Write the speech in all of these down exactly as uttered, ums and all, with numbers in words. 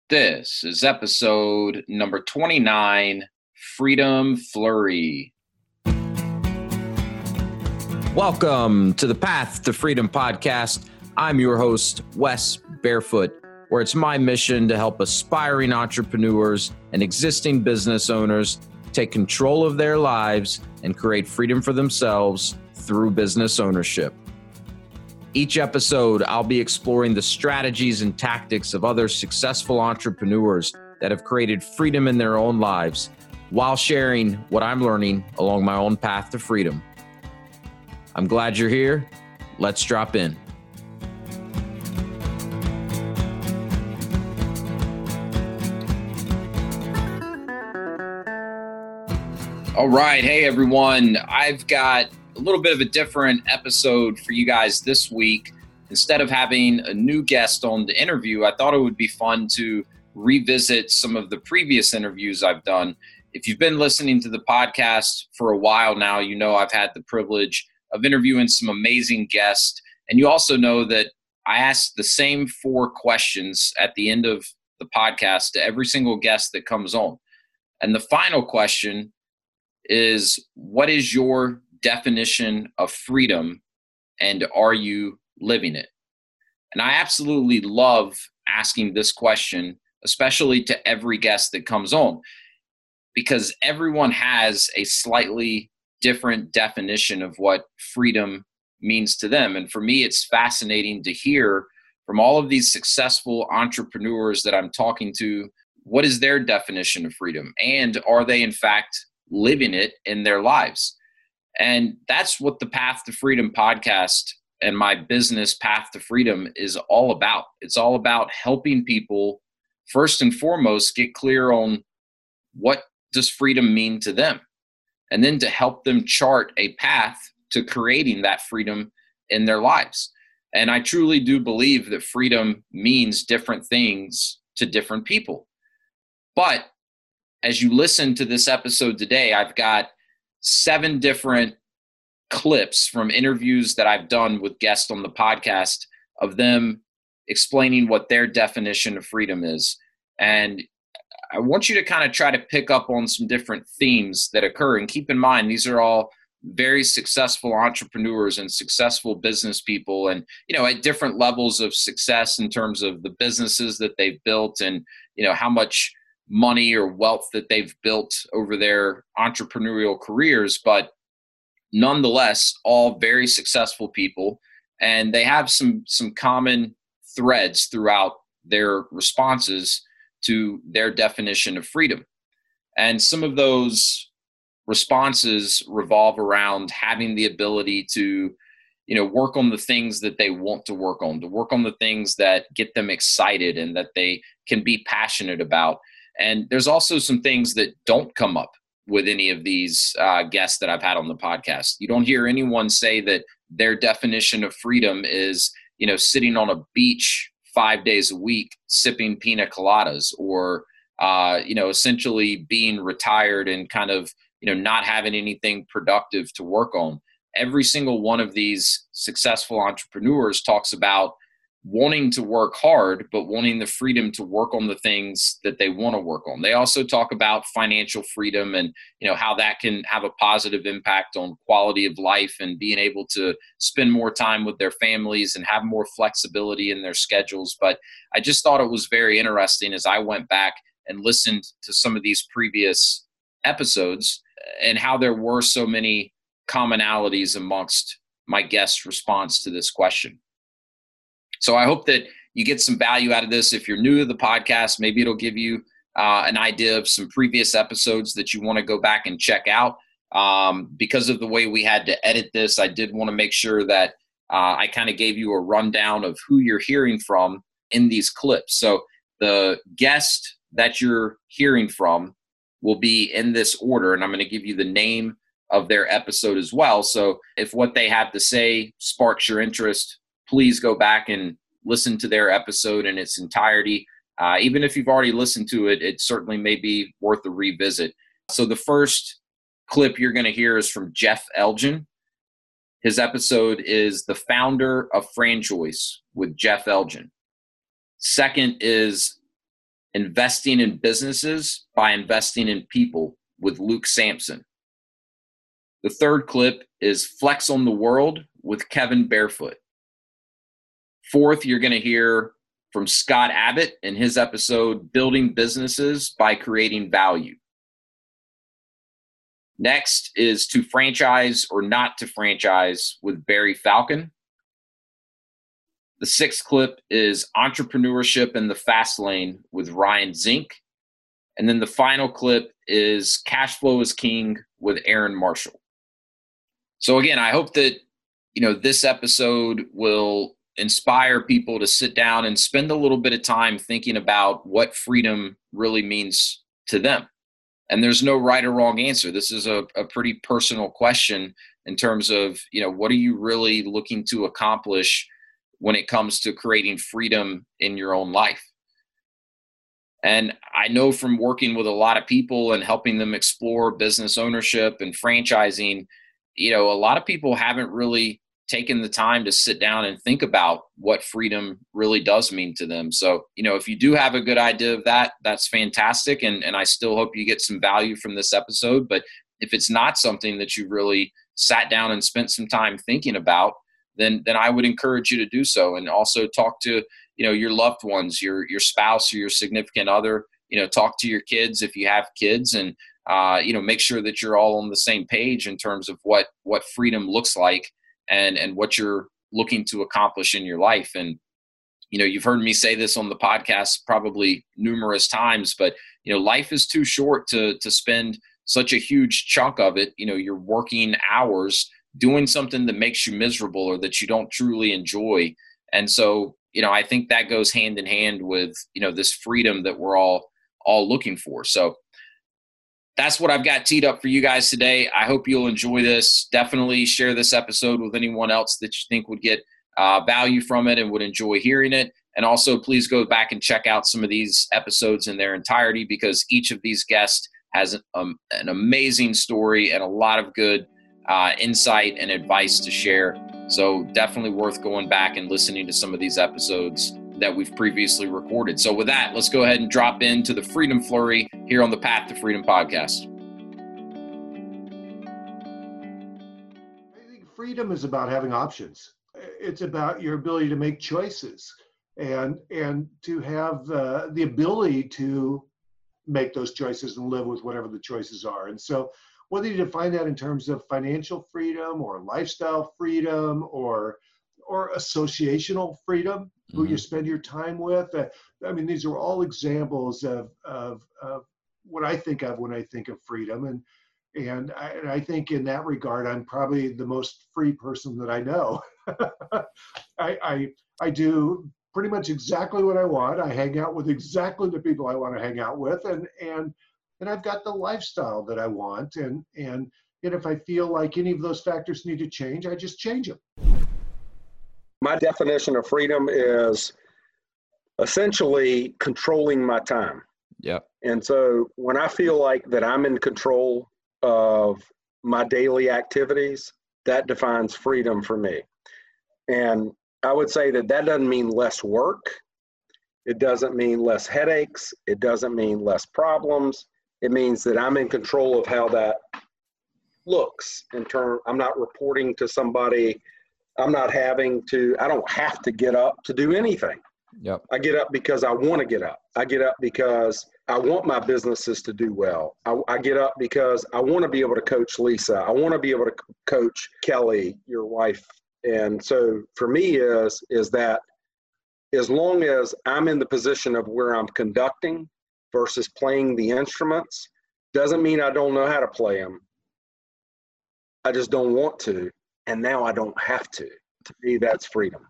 This is episode number twenty-nine, Freedom Flurry. Welcome to the Path to Freedom podcast. I'm your host, Wes Barefoot, where it's my mission to help aspiring entrepreneurs and existing business owners take control of their lives and create freedom for themselves through business ownership. Each episode, I'll be exploring the strategies and tactics of other successful entrepreneurs that have created freedom in their own lives while sharing what I'm learning along my own path to freedom. I'm glad you're here. Let's drop in. All right. Hey, everyone. I've got a little bit of a different episode for you guys this week. Instead of having a new guest on the interview, I thought it would be fun to revisit some of the previous interviews I've done. If you've been listening to the podcast for a while now, you know I've had the privilege of interviewing some amazing guests. And you also know that I ask the same four questions at the end of the podcast to every single guest that comes on. And the final question is, what is your definition of freedom, and are you living it? And I absolutely love asking this question, especially to every guest that comes on, because everyone has a slightly different definition of what freedom means to them. And for me, it's fascinating to hear from all of these successful entrepreneurs that I'm talking to, what is their definition of freedom? And are they in fact living it in their lives? And that's what the Path to Freedom podcast and my business Path to Freedom is all about. It's all about helping people, first and foremost, get clear on what does freedom mean to them, and then to help them chart a path to creating that freedom in their lives. And I truly do believe that freedom means different things to different people. But as you listen to this episode today, I've got seven different clips from interviews that I've done with guests on the podcast of them explaining what their definition of freedom is. And I want you to kind of try to pick up on some different themes that occur. And keep in mind, these are all very successful entrepreneurs and successful business people, and, you know, at different levels of success in terms of the businesses that they've built and, you know, how much money or wealth that they've built over their entrepreneurial careers, but nonetheless, all very successful people. And they have some, some common threads throughout their responses to their definition of freedom. And some of those responses revolve around having the ability to, you know, work on the things that they want to work on, to work on the things that get them excited and that they can be passionate about. And there's also some things that don't come up with any of these uh, guests that I've had on the podcast. You don't hear anyone say that their definition of freedom is, you know, sitting on a beach five days a week, sipping pina coladas, or, uh, you know, essentially being retired and kind of, you know, not having anything productive to work on. Every single one of these successful entrepreneurs talks about wanting to work hard, but wanting the freedom to work on the things that they want to work on. They also talk about financial freedom and, you know, how that can have a positive impact on quality of life and being able to spend more time with their families and have more flexibility in their schedules. But I just thought it was very interesting as I went back and listened to some of these previous episodes and how there were so many commonalities amongst my guests' response to this question. So I hope that you get some value out of this. If you're new to the podcast, maybe it'll give you uh, an idea of some previous episodes that you want to go back and check out. Um, because of the way we had to edit this, I did want to make sure that uh, I kind of gave you a rundown of who you're hearing from in these clips. So the guest that you're hearing from will be in this order, and I'm going to give you the name of their episode as well. So if what they have to say sparks your interest, please go back and listen to their episode in its entirety. Uh, even if you've already listened to it, it certainly may be worth a revisit. So the first clip you're going to hear is from Jeff Elgin. His episode is The Founder of Franchoice with Jeff Elgin. Second is Investing in Businesses by Investing in People with Luke Sampson. The third clip is Flex on the World with Kevin Barefoot. Fourth, you're going to hear from Scott Abbott in his episode, Building Businesses by Creating Value. Next is To Franchise or Not to Franchise with Barry Falcon. The sixth clip is Entrepreneurship in the Fast Lane with Ryan Zink. And then the final clip is Cash Flow is King with Aaron Marshall. So again, I hope that, you know, this episode will inspire people to sit down and spend a little bit of time thinking about what freedom really means to them. And there's no right or wrong answer. This is a, a pretty personal question in terms of, you know, what are you really looking to accomplish when it comes to creating freedom in your own life? And I know from working with a lot of people and helping them explore business ownership and franchising, you know, a lot of people haven't really taken the time to sit down and think about what freedom really does mean to them. So, you know, if you do have a good idea of that, that's fantastic. And, and I still hope you get some value from this episode. But if it's not something that you really sat down and spent some time thinking about, then then I would encourage you to do so. And also talk to, you know, your loved ones, your your spouse or your significant other, you know, talk to your kids if you have kids, and, uh, you know, make sure that you're all on the same page in terms of what what freedom looks like and and what you're looking to accomplish in your life. And, you know, you've heard me say this on the podcast probably numerous times, but, you know, life is too short to to spend such a huge chunk of it, you know, your working hours doing something that makes you miserable or that you don't truly enjoy. And so, you know, I think that goes hand in hand with, you know, this freedom that we're all all looking for. So that's what I've got teed up for you guys today. I hope you'll enjoy this. Definitely share this episode with anyone else that you think would get uh, value from it and would enjoy hearing it. And also, please go back and check out some of these episodes in their entirety, because each of these guests has um, an amazing story and a lot of good uh, insight and advice to share. So definitely worth going back and listening to some of these episodes that we've previously recorded. So with that, let's go ahead and drop into the Freedom Flurry here on the Path to Freedom podcast. I think freedom is about having options. It's about your ability to make choices and and to have uh, the ability to make those choices and live with whatever the choices are. And so whether you define that in terms of financial freedom or lifestyle freedom or or associational freedom, mm-hmm. who you spend your time with. Uh, I mean, these are all examples of, of, of what I think of when I think of freedom. And and I, and I think in that regard, I'm probably the most free person that I know. I, I I do pretty much exactly what I want. I hang out with exactly the people I want to hang out with, and and and I've got the lifestyle that I want. And and and if I feel like any of those factors need to change, I just change them. My definition of freedom is essentially controlling my time. Yep. And so when I feel like that I'm in control of my daily activities, that defines freedom for me. And I would say that that doesn't mean less work. It doesn't mean less headaches. It doesn't mean less problems. It means that I'm in control of how that looks in turn. I'm not reporting to somebody. I'm not having to, I don't have to get up to do anything. Yep. I get up because I want to get up. I get up because I want my businesses to do well. I, I get up because I want to be able to coach Lisa. I want to be able to coach Kelly, your wife. And so for me is, is that as long as I'm in the position of where I'm conducting versus playing the instruments, doesn't mean I don't know how to play them. I just don't want to. And now I don't have to. To me, that's freedom.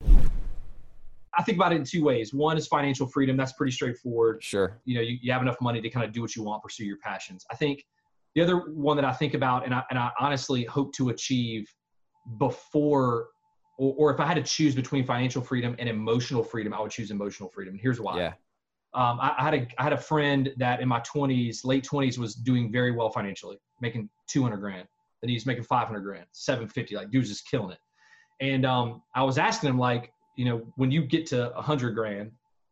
I think about it in two ways. One is financial freedom. That's pretty straightforward. Sure. You know, you, you have enough money to kind of do what you want, pursue your passions. I think the other one that I think about, and I, and I honestly hope to achieve before, or, or if I had to choose between financial freedom and emotional freedom, I would choose emotional freedom. And here's why. Yeah. Um, I, I had a I had a friend that in my twenties, late twenties, was doing very well financially, making two hundred grand. Then he's making five hundred grand, seven fifty. Like, dude's just killing it. And um, I was asking him, like, you know, when you get to a hundred grand,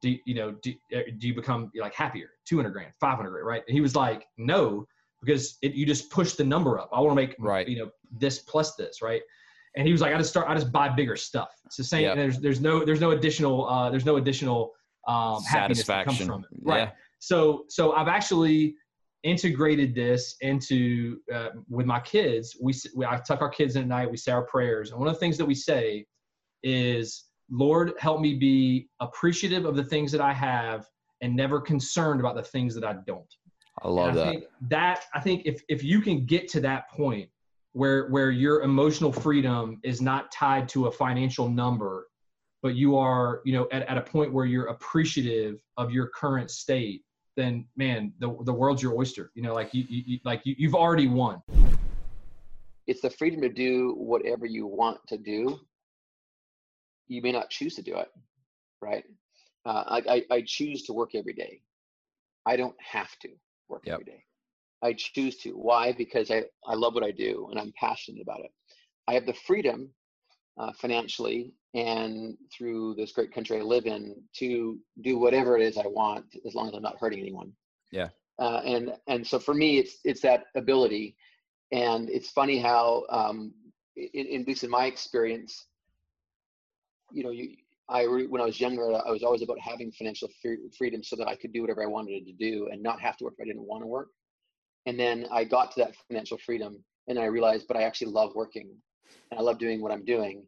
do you know, do, do you become like happier? two hundred grand, five hundred grand, right? And he was like, no, because it, you just push the number up. I want to make, right. you know, this plus this, right? And he was like, I just start, I just buy bigger stuff. It's the same. Yep. There's, there's no, there's no additional, uh, there's no additional um, happiness that comes from it. Right. Yeah. So, so I've actually integrated this into, uh, with my kids. We, we, I tuck our kids in at night. We say our prayers. And one of the things that we say is, Lord, help me be appreciative of the things that I have and never concerned about the things that I don't. I love and I that. Think that. I think if, if you can get to that point, where where your emotional freedom is not tied to a financial number, but you are, you know, at, at a point where you're appreciative of your current state, then man, the the world's your oyster. You know, like you, you like you, you've already won. It's the freedom to do whatever you want to do. You may not choose to do it, right? Uh, I, I I choose to work every day. I don't have to work yep. every day. I choose to. Why? Because I, I love what I do and I'm passionate about it. I have the freedom uh, financially and through this great country I live in to do whatever it is I want as long as I'm not hurting anyone. Yeah. Uh, and and so for me, it's it's that ability. And it's funny how, um, in, in, at least in my experience, you know, you, I re, when I was younger, I was always about having financial free, freedom so that I could do whatever I wanted to do and not have to work if I didn't want to work. And then I got to that financial freedom and I realized, but I actually love working and I love doing what I'm doing.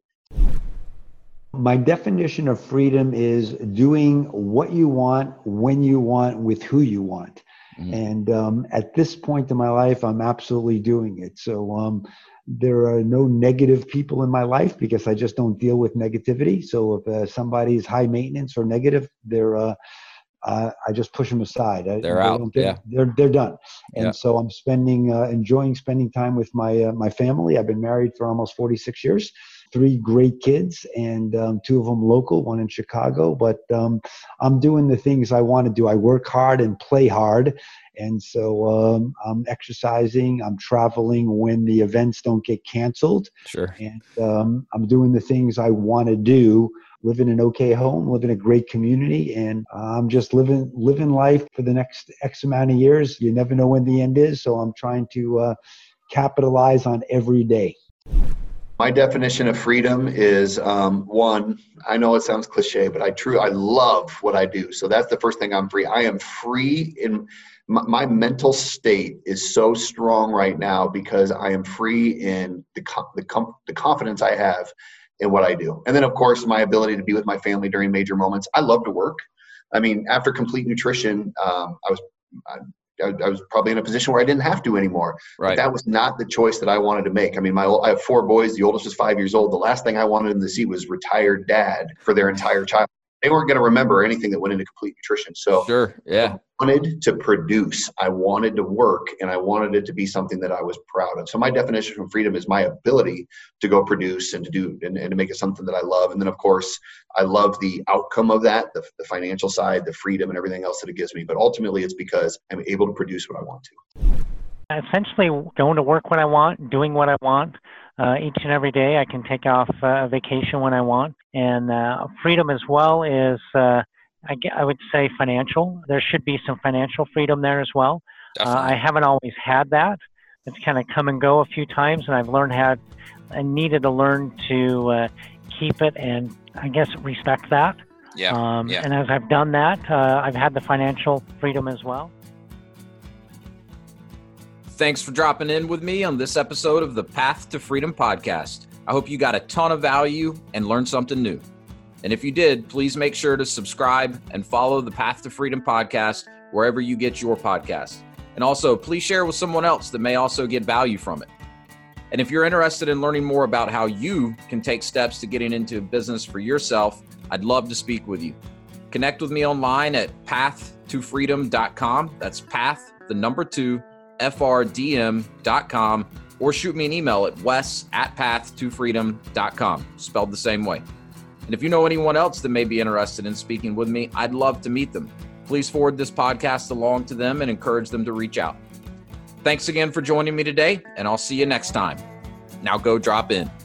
My definition of freedom is doing what you want, when you want, with who you want. Mm-hmm. And um, at this point in my life, I'm absolutely doing it. So um, there are no negative people in my life because I just don't deal with negativity. So if uh, somebody's high maintenance or negative, they're uh, Uh, I just push them aside. I, they're out. Get, yeah. They're they're done. And yeah. so I'm spending, uh, enjoying spending time with my uh, my family. I've been married for almost forty-six years, three great kids, and um, two of them local, one in Chicago. But um, I'm doing the things I want to do. I work hard and play hard. And so um, I'm exercising. I'm traveling when the events don't get canceled. Sure. And um, I'm doing the things I want to do. Live in an okay home, live in a great community, and I'm just living living life for the next X amount of years. You never know when the end is, so I'm trying to uh, capitalize on every day. My definition of freedom is um, one, I know it sounds cliche, but I true I love what I do. So that's the first thing. I'm free. I am free in my, my mental state is so strong right now because I am free in the the, the confidence I have in what I do. And then of course, my ability to be with my family during major moments. I love to work. I mean, after Complete Nutrition, um, I was, I, I was probably in a position where I didn't have to anymore. Right. But that was not the choice that I wanted to make. I mean, my I have four boys. The oldest is five years old. The last thing I wanted them to see was retired dad for their entire childhood. They weren't going to remember anything that went into Complete Nutrition. So sure, yeah. I wanted to produce. I wanted to work, and I wanted it to be something that I was proud of. So my definition of freedom is my ability to go produce and to do and, and to make it something that I love. And then, of course, I love the outcome of that, the, the financial side, the freedom, and everything else that it gives me. But ultimately, it's because I'm able to produce what I want to. Essentially, going to work when I want, doing what I want. Uh, each and every day, I can take off uh, vacation when I want. And uh, freedom as well is, uh, I, I would say, financial. There should be some financial freedom there as well. Uh, I haven't always had that. It's kind of come and go a few times, and I've learned how I needed to learn to uh, keep it and, I guess, respect that. Yeah. Um, yeah. And as I've done that, uh, I've had the financial freedom as well. Thanks for dropping in with me on this episode of the Path to Freedom podcast. I hope you got a ton of value and learned something new. And if you did, please make sure to subscribe and follow the Path to Freedom podcast wherever you get your podcasts. And also, please share with someone else that may also get value from it. And if you're interested in learning more about how you can take steps to getting into business for yourself, I'd love to speak with you. Connect with me online at path to freedom dot com. That's path, the number two, F R D M dot com, or shoot me an email at wes at path to freedom dot com, spelled the same way. And if you know anyone else that may be interested in speaking with me, I'd love to meet them. Please forward this podcast along to them and encourage them to reach out. Thanks again for joining me today, and I'll see you next time. Now go drop in.